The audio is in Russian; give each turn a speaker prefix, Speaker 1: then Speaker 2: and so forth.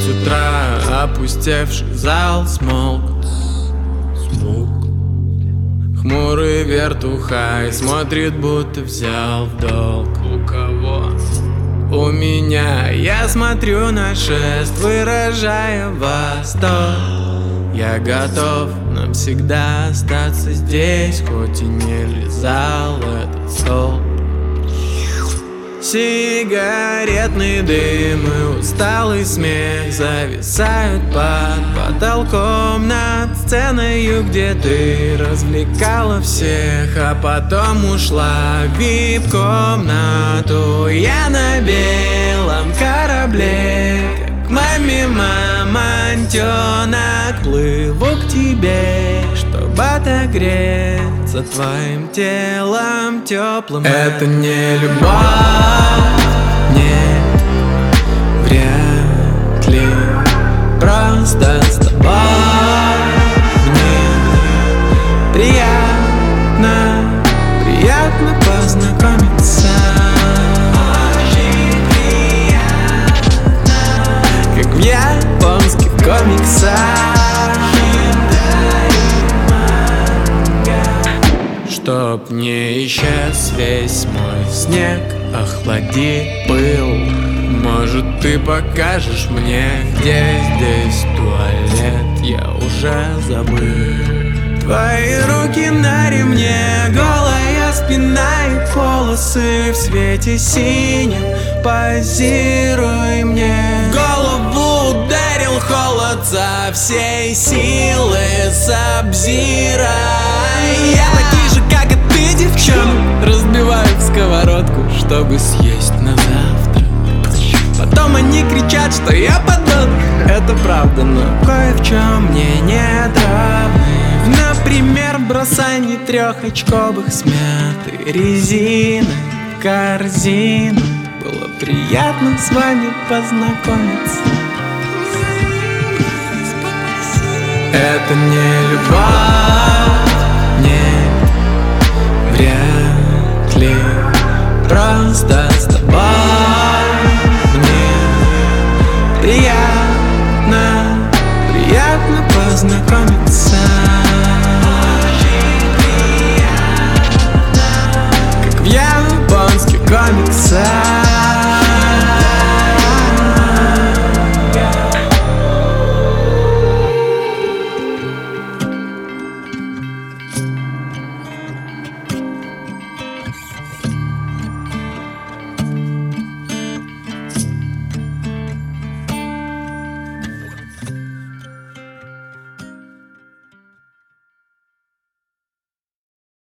Speaker 1: 9 утра, опустевший зал смолк. Хмурый вертухай смотрит, будто взял в долг. У кого? У меня. Я смотрю на шест, выражая восторг. Я готов навсегда остаться здесь, хоть и не лизал этот стол. Сигаретный дым и усталый смех зависают под потолком над сценою, где ты развлекала всех, а потом ушла в вип-комнату. Я на белом корабле, как маме мамонтенок, плыву к тебе, чтобы отогреться твоим телом теплым. Это не любовь, нет, вряд ли. Просто с тобой мне приятно познакомиться. Очень приятно, как в японских комиксах. Чтоб не исчез весь мой снег, охлади пыл. Может, ты покажешь мне, где здесь туалет? Я уже забыл. Твои руки на ремне, голая спина и волосы в свете синем. Позируй мне. Голову ударил холод со всей силы Сабзира. Я такие же, как и ты, девчонок, разбивают сковородку, чтобы съесть на завтрак. Потом они кричат, что я подонок. Это правда, но кое в чем мне нет равных. Например, бросание трехочковых смятой резины в корзину. Было приятно с вами познакомиться. Это не любовь, нет, вряд ли. Просто с тобой мне приятно познакомиться. Очень приятно, как в японских комиксах.